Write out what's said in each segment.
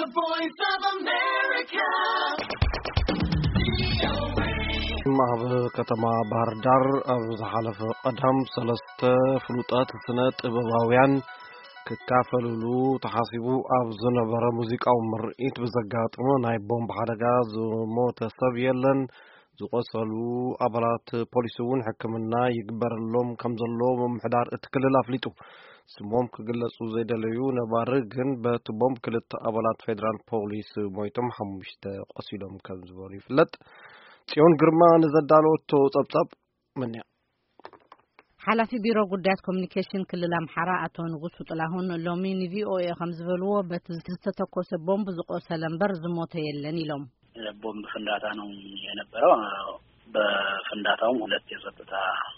The Voice of America. مع كتما باردار زحلف قدام سلسته فلوطات سنة طباباوያን ክካፈሉሉ ተሓሲቡ ኣብ ዝነበረ ሙዚቃዊ ምርኢት ብዘጋጥሞ ናይ ቦምብ ሓደጋ ዝሞተ ሰብ የለን ዝቆሰሉ ኣባላት ፖሊስ እውን ሕክምና ይግበረሎም ከም ዘሎ ምምሕዳር እቲ ክልል ኣፍሊጡ ስሞም ክግለጹ ዘይደለዩ ነባር ግን በቲ ቦምብ ክልተ ኣባላት ፌደራል ፖሊስ ሞይቶም 5 ቆሲሎም ከም ዝበሉ ይፍለጥ ጽዮን ግርማ ንዘዳለወቶ ጸብጻብ ምንያ ሓላፊ ቢሮ ጉዳያት ኮሙኒኬሽን ክልል አምሓራ አቶ ንጉሱ ጥላሁን ሎሚ ቪኦኤ ከም ዝበልዎ በቲ ዝተተኮሰ ቦምብ ዝቆሰለ እምበር ዝሞተ የለን ኢሎም ቦምብ ፍንዳታ ነው የነበረው በፍንዳታውም ሁለት የጸጥታ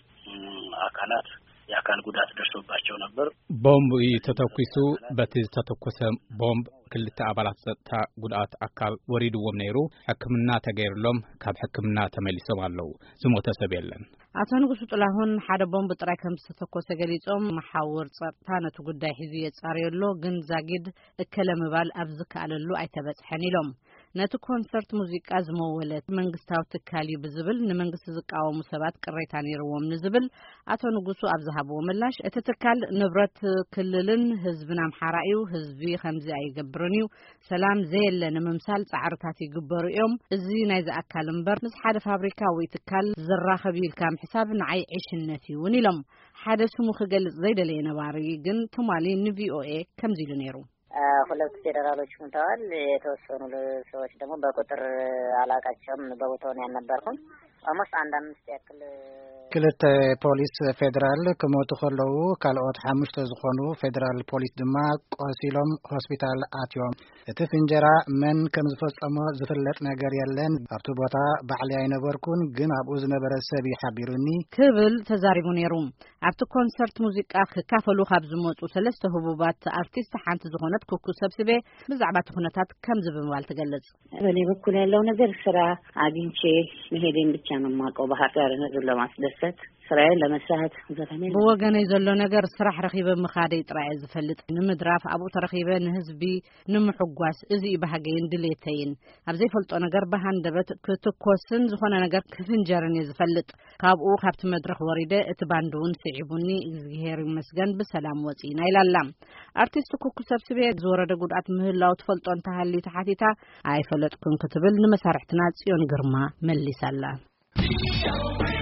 አካላት የአካል ጉዳት ደርሶባቸው ነበር ቦምብ ተተኩሱ በቲ ዝተተኮሰ ቦምብ ክልተ አባላት ጸጥታ ጉዳት አካል ወሪድዎም ነይሩ ሕክምና ተገይርሎም ካብ ሕክምና ተመሊሶም አለው ዝሞተ ሰብ የለን አቶ ንጉሱ ጥላሁን ሓደ ቦምብ ጥራይ ከም ዝተተኮሰ ገሊጾም መሓወር ጸጥታ ነቲ ጉዳይ ሒዙ የጻርየሎ ግን ዛጊድ እከለምባል ኣብ ዝካለሉ ኣይተበጽሐን ኢሎም ነቲ ኮንሰርት ሙዚቃ ዝመወለት መንግስታዊ ትካል ብዝብል ንመንግስቲ ዝቃወሙ ሰባት ቅሬታ ነይርዎም ንዝብል አቶ ንጉሱ ኣብ ዝሃብዎ ምላሽ እቲ ትካል ንብረት ክልልን ህዝብን አምሓራ እዩ ህዝቢ ከምዚ ኣይገብርን እዩ ሰላም ዘየለን ምምሳል ጻዕርታት ይግበሩ እዮም እዚ ናይ ዝኣካል እምበር ምስ ሓደ ፋብሪካ ወይ ትካል ዝራኸብ ኢልካ حساب نعي عيشنا فيه ونلم حدث مخجل زيد اللي نباري جن ثمالي نVOA كم زيلو نيرو ሁለት ፌደራሎች ሙተዋል የተወሰኑ ሰዎች ደግሞ በቁጥር አላቃቸውም በቦታው ያነበርኩን አመስ አንድ አምስት ያክል ክልተ ፖሊስ ፌደራል ከሞቱ ከለው ካልኦት 5 ዝኮኑ ፌደራል ፖሊስ ድማ ቆሲሎም ሆስፒታል አትዮም እቲ ፍንጀራ ምን ከም ዝፈጸመ ዝፍለጥ ነገር የለን ኣብቲ ቦታ ባዕሊ አይነበርኩን ግን ኣብኡ ዝነበረ ሰብ ይሓቢሩኒ ክብል ተዛሪቡ ነይሩ ኣብቲ ኮንሰርት ሙዚቃ ክካፈሉ ካብ ዝመጹ ሰለስተ ህቡባት አርቲስት ሓንቲ ዝኮነት ኩኩ ሰብስቤ ብዛዕባ ተኹነታት ከም ዝብምባል ተገለጽ በኔ በኩል ያለው ነገር ስራ አግኝቼ መሄዴን ብቻ ነው ማቀው ባህር ነገር ለማስደሰት ስራዬን ለመስራት ዘፈኔን በወገኔ ዘሎ ነገር ስራሕ ረኺበ መኻደይ ጥራይ ዝፈልጥ ንምድራፍ ኣብኡ ተረኺበ ንህዝቢ ንምሕጓስ እዚ ባህገይን ድሌተይን ኣብ ዘይፈልጦ ነገር በሃንደበት ክትኮስን ዝኾነ ነገር ክፍንጀርን ዝፈልጥ ካብኡ ካብቲ መድረኽ ወሪደ እቲ ባንዱን ስዒቡኒ እግዚአብሔር ይመስገን በሰላም ወጪና ይላላ አርቲስት ኩኩ ሰብስቤ ዝወረደ ጉዳት ምህላው ተፈልጦ እንተሃሊ ተሓቲታ ኣይፈለጥኩም ክትብል ንመሳርሕትና ጽዮን ግርማ መልሳላ